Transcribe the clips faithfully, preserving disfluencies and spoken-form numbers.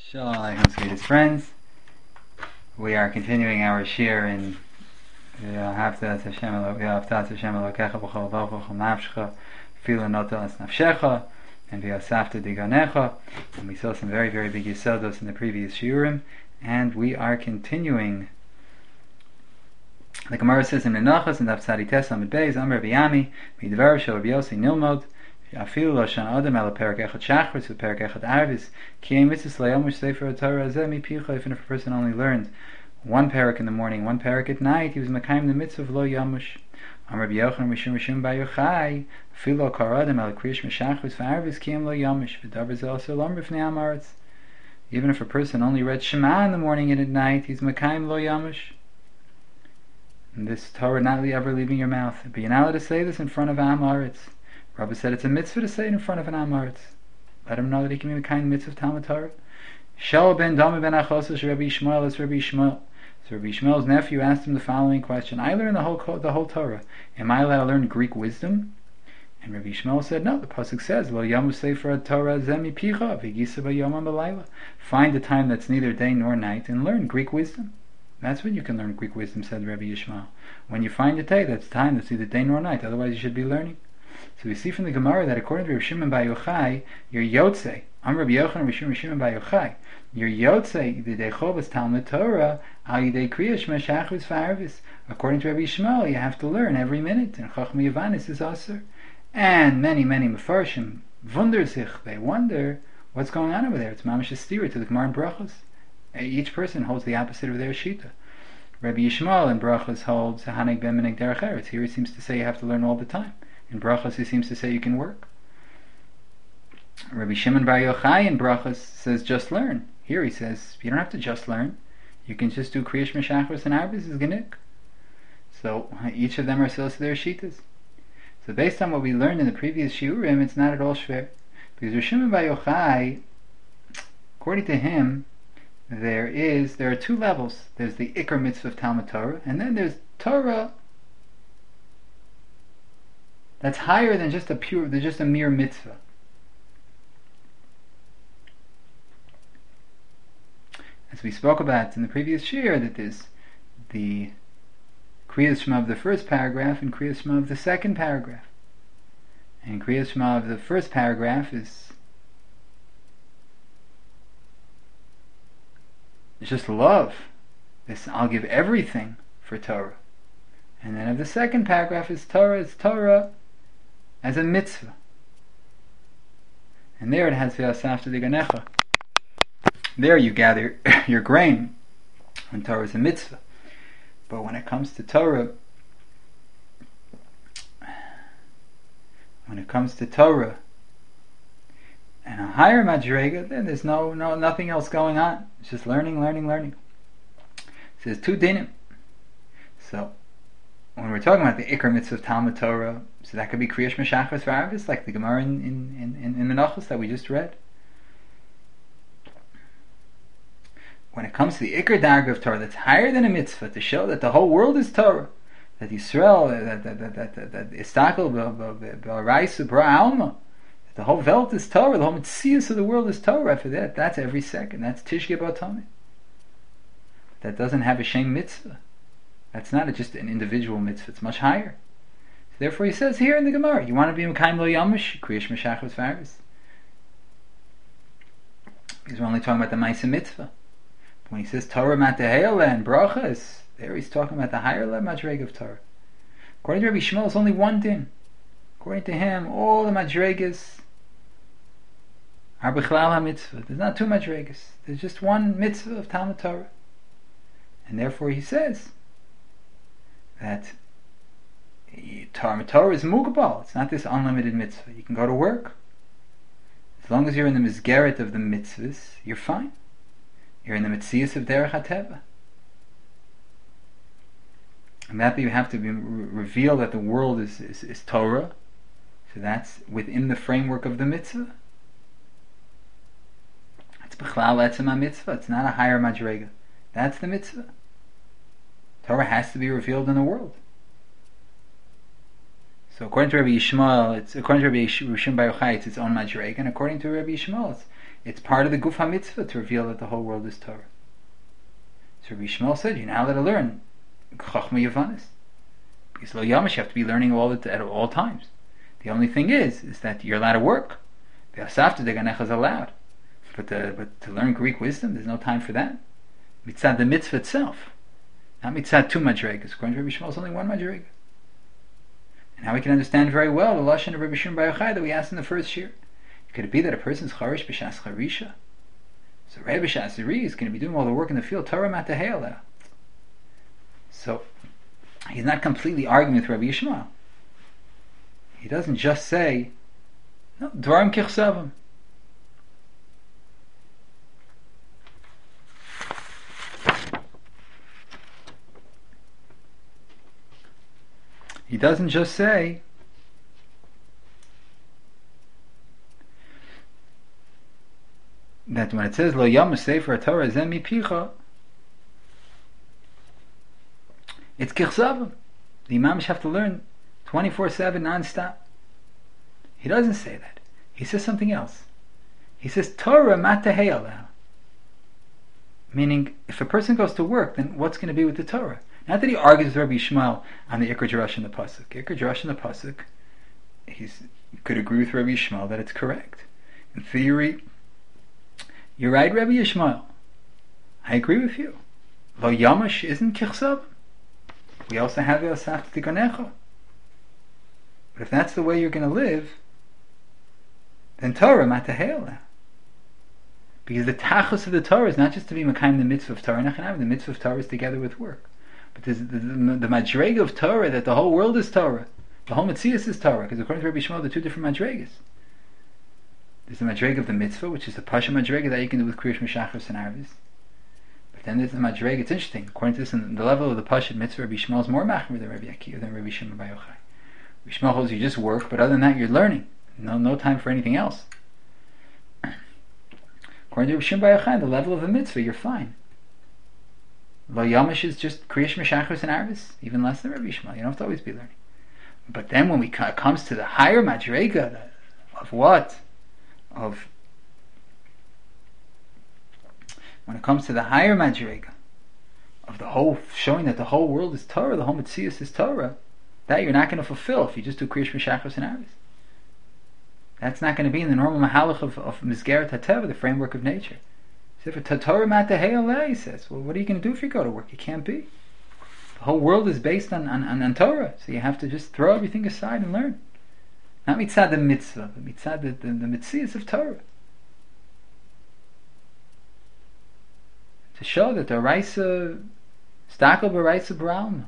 Shalom Aleichem, sweetest friends. We are continuing our shir in V'ahavta Hashem Elokecha b'chol levav v'chol nafshecha v'afilu nota es nafshecha and v'yosafta diganecha. And we saw some very, very big yisodos in the previous shiurim, and we are continuing. The Gemara says in Menachos and Daf Tzadi Tes Amud Beis Amar Rabbi Yami Midvar Shel Rabbi Yossi Nilmod Afilu lo shan adam el perak echad shachris v'perak echad arvis ki ein mitzvus layomush sefer Torah zeh mipicha. Even if a person only learned one parak in the morning, one parak at night, he was mekayim the mitzvah of lo yamush. Amar Rabbi Yochanan Rishon Rishon Bar Yochai Afilu lo kar adam el kriyish meshachris v'arvis ki ein lo yamush v'davar zeh also lom b'fnei amaretz. Even if a person only read Shema in the morning and at night, he's mekayim lo yamush. And this Torah not ever leaving your mouth. But you're not allowed to say this in front of Amaretz. Rabbi said it's a mitzvah to say it in front of an Amaretz. Let him know that he can be a kind of mitzvah of Talmud Torah. Shaul ben Dami ben Achosas Rabbi Yishmael is Rabbi Yishmael. So Rabbi Yishmael's nephew asked him the following question: I learned the whole the whole Torah. Am I allowed to learn Greek wisdom? And Rabbi Yishmael said, no. The pasuk says, "Lo yamu sefer Torah zemi picha v'gisa b'yomam b'layla." Find a time that's neither day nor night and learn Greek wisdom. That's when you can learn Greek wisdom, said Rabbi Yishmael. When you find a day, that's time that's neither day nor night. Otherwise, you should be learning. So we see from the Gemara that according to Rabbi Shimon Bar Yochai, your Yotzei, I'm Rabbi Yochanan, Rabbi Shimon Bar Yochai, your Yotzei, the Dechovas Talmud Torah, al yidei kriyash meshachris v'arvis. According to Rabbi Yishmael, you have to learn every minute, and Chachma Yavanis is aser. And many, many Mefarshim wonder sich, they wonder what's going on over there. It's mamash stira to the Gemara in Brachos. Each person holds the opposite of their shita. Rabbi Yishmael in Brachos holds Haneg ben Meneg derech eretz. Here he seems to say you have to learn all the time. In Brachos he seems to say you can work. Rabbi Shimon Bar Yochai in Brachos says just learn. Here he says you don't have to just learn. You can just do Kriyash Meshachris and Arbis is Genik. So each of them are still to their shitas. So based on what we learned in the previous shiurim, it's not at all shver. Because Rabbi Shimon Bar Yochai, according to him, there is there are two levels. There's the Iker mitzvah of Talmud Torah, and then there's Torah that's higher than just a pure, than just a mere mitzvah. As we spoke about in the previous shir, that there's the Kriyas Shema of the first paragraph and Kriyas Shema of the second paragraph. And Kriyas Shema of the first paragraph is It's just love. This I'll give everything for Torah. And then of the second paragraph is Torah is Torah as a mitzvah. And there it has V'asafta diganecha. There you gather your grain when Torah is a mitzvah. But when it comes to Torah, when it comes to Torah and a higher madrega, then there's no, no nothing else going on. It's just learning, learning, learning. It says two dinim. So when we're talking about the Iker mitzvah of Talmud Torah, so that could be Kriyash Meshachris v'Arvis, like the Gemara in in in, in Menachos that we just read. When it comes to the Iker darga of Torah, that's higher than a mitzvah, to show that the whole world is Torah, that Yisrael, that that that that that Istakel b'Araisu b'Alma. The whole Welt is Torah, the whole Metzius of the world is Torah. After that, that's every second. That's Tishge B'Atomid. That doesn't have a Shem mitzvah. That's not a, just an individual mitzvah, it's much higher. So therefore he says here in the Gemara, you want to be Mekayim Lo Yamush, Kriyash Meshachos V'Arvis. Because we're only talking about the Maisa mitzvah. But when he says Torah Matehela and Brachas, there he's talking about the higher level Madreg of Torah. According to Rabbi Shmuel, it's only one din. According to him, all the Madregas are B'chlal HaMitzvah. There's not two Madregas. There's just one mitzvah of Talmud Torah. And therefore he says that Talmud Torah is Mugbal. It's not this unlimited mitzvah. You can go to work. As long as you're in the Mizgeret of the mitzvahs, you're fine. You're in the Metzias of Derech HaTeva. And that you have to be, reveal that the world is, is, is Torah. So that's within the framework of the mitzvah. It's B'chlal Etzem mitzvah. It's not a higher madrega. That's the mitzvah. Torah has to be revealed in the world. So according to Rabbi Yishmael, it's according to Rabbi Shimon Bar Yochai, it's its own madrega, and according to Rabbi Yishmael, it's, it's part of the Guf HaMitzvah to reveal that the whole world is Torah. So Rabbi Shmuel said, you're now allowed to learn Chachma Yavanis. Because Lo Yamash, you have to be learning all at, at all times. The only thing is, is that you're allowed to work. The Asafta de Ganecha is allowed. But, the, but to learn Greek wisdom, there's no time for that. Mitzad the mitzvah itself. Not mitzad two madregas. According to Rabbi Shmuel, it's only one madrega. And now we can understand very well the lashon of Rabbi Shimon Bar Yochai that we asked in the first year. Could it be that a person's charish b'shas charisha? So Rebbe Shasiri is going to be doing all the work in the field, Torah matahela. So he's not completely arguing with Rabbi Yishmael. He doesn't just say, no, dvarim kichsavim. He doesn't just say that when it says Lo Yama Sefer Torah Zem Mipicha, it's Kichsavim. The Imams have to learn twenty-four seven non-stop. He doesn't say that. He says something else. He says Torah Matahei. Meaning, if a person goes to work, then what's going to be with the Torah? Not that he argues with Rabbi Yishmael on the Iker Jerash and the Pasuk. Iker Jerash and the Pasuk, he could agree with Rabbi Yishmael that it's correct. In theory, you're right, Rabbi Yishmael. I agree with you. Lo Yamash isn't Kichsab. We also have the Asaf Tikonecha. But if that's the way you're going to live, then Torah Matahela. Because the tachlis of the Torah is not just to be Makayim the mitzvah of Torah Nachanav, the mitzvah of Torah is together with work. But the, the, the, the madrega of Torah, that the whole world is Torah, the whole Metzias is Torah, because according to Rabbi Shmuel, they're two different madregas. There's the madrega of the mitzvah, which is the pasha madrega that you can do with kriyash mishachos and arvis. But then there's the madrega. It's interesting. According to this, in the level of the pasha mitzvah, Rabbi Shmuel is more machmir than Rabbi Akiva, than Rabbi Shimon Bar Yochai. Rabbi Shmuel holds you just work, but other than that, you're learning. No, no time for anything else. According to Rabbi Shimon Bar Yochai, the level of the mitzvah, you're fine. Lo Yamash is just kriyash mishachos and arvis, even less than Rabbi Shmuel. You don't have to always be learning. But then when we it comes to the higher madrega of what? Of when it comes to the higher madrega of the whole, showing that the whole world is Torah, the whole Metzias is Torah, that you're not going to fulfill if you just do kriyash mishachos and arvis. That's not going to be in the normal mahalach of, of Mizgeret HaTeva, the framework of nature. So for Torah Matahei, he says, well, what are you going to do if you go to work? It can't be. The whole world is based on, on, on, on Torah, so you have to just throw everything aside and learn. Not mitzad the mitzvah, but mitzad the, the, the mitzias of Torah. To show that the Raisa, Stakel B'Raisa B'Ralma.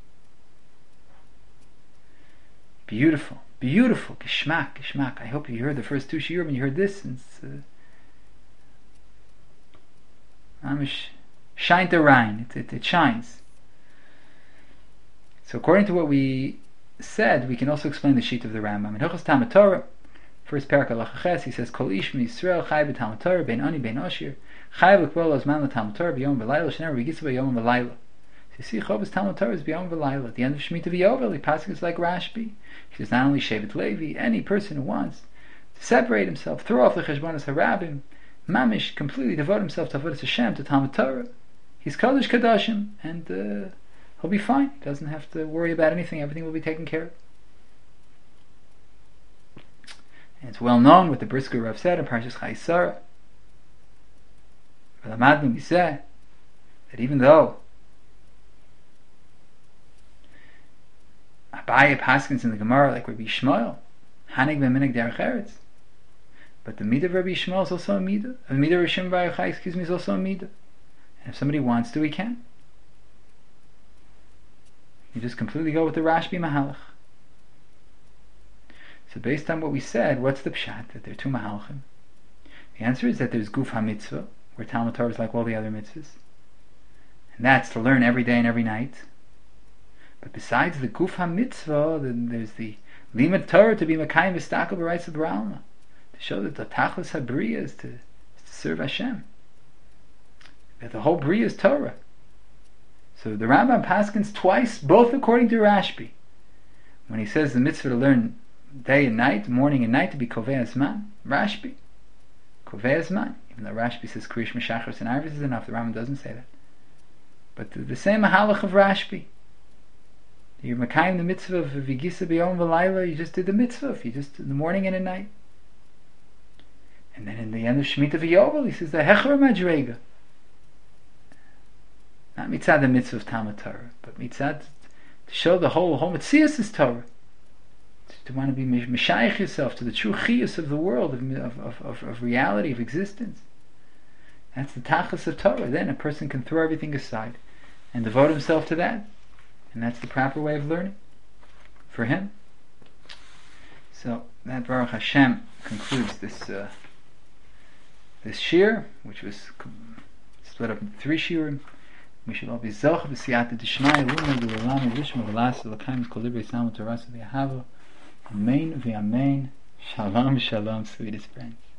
Beautiful, beautiful, Geshmak, Geshmak. I hope you heard the first two shiurim when you heard this. And it's, uh, Amish, shine the Rhine, it, it, it shines. So according to what we said, we can also explain the sheet of the Rambam. In Hilchos Talmud Torah, first parak halacha ches, he says, Kol ish miYisrael chai b'Talmud Torah, bein ani bein oshir, chai v'kvol ozman l'Talmud Torah, b'yom v'layla, shener v'gitza b'yom v'layla. So you see, Chovas Talmud Torah is b'yom v'layla. At the end of Shemitah v'yovel, he passes is like Rashbi. He says, not only Shevet Levi, any person who wants to separate himself, throw off the cheshbonos harabim, mamish, completely devote himself to Avodas Hashem, to Talmud Torah, he's Kodesh Kadashim, and uh, he'll be fine. He doesn't have to worry about anything. Everything will be taken care of. And it's well known what the Brisker Rav said in Parashas Chayei Sarah. We said that even though Abaye paskins in the Gemara like Rabbi Shmuel, Hanig b'minig derech eretz, but the midah of Rabbi Shmuel is also a midah. The midah of Rabbi Shimon Bar Yochai, excuse me, is also a midah. And if somebody wants to, he can. You just completely go with the Rashbi Mahalach. So based on what we said, what's the pshat? That there are two Mahalachim. The answer is that there's Guf HaMitzvah, where Talmud Torah is like all the other mitzvahs. And that's to learn every day and every night. But besides the Guf HaMitzvah, then there's the Limud Torah to be Makayim V'Stakel B'Raisa B'Ralma. To show that the Tachlis HaBriya is to, is to serve Hashem. That the whole Briya is Torah. So the Rambam paskins twice, both according to Rashbi. When he says the mitzvah to learn day and night, morning and night, to be Kovei Azman, Rashbi. Kovei Zman. Even though Rashbi says Kriyish Meshachris and Arvis is enough, the Rambam doesn't say that. But the, the same Mahalach of Rashbi. You're Makayim the mitzvah of Vigisa B'yom V'layla, you just did the mitzvah, you just in the morning and at night. And then in the end of Shemitah V'yovel, he says the Hecher Madrega. Not mitzad the mitzvah of Talmud Torah, but mitzad to show the whole whole Metzias is Torah. To want to be mishayich yourself to the true chiyus of the world, of, of, of, of reality, of existence. That's the tachlis of Torah. Then a person can throw everything aside and devote himself to that. And that's the proper way of learning for him. So that Baruch Hashem concludes this uh, this shir, which was split up into three shirim. We should all be zoch b'siyata d'shmai l'umay d'olam v'lishma v'las l'kaim k'olibrei samu torah v'yahava. Amen v'amen. Shalom, shalom, sweetest friends.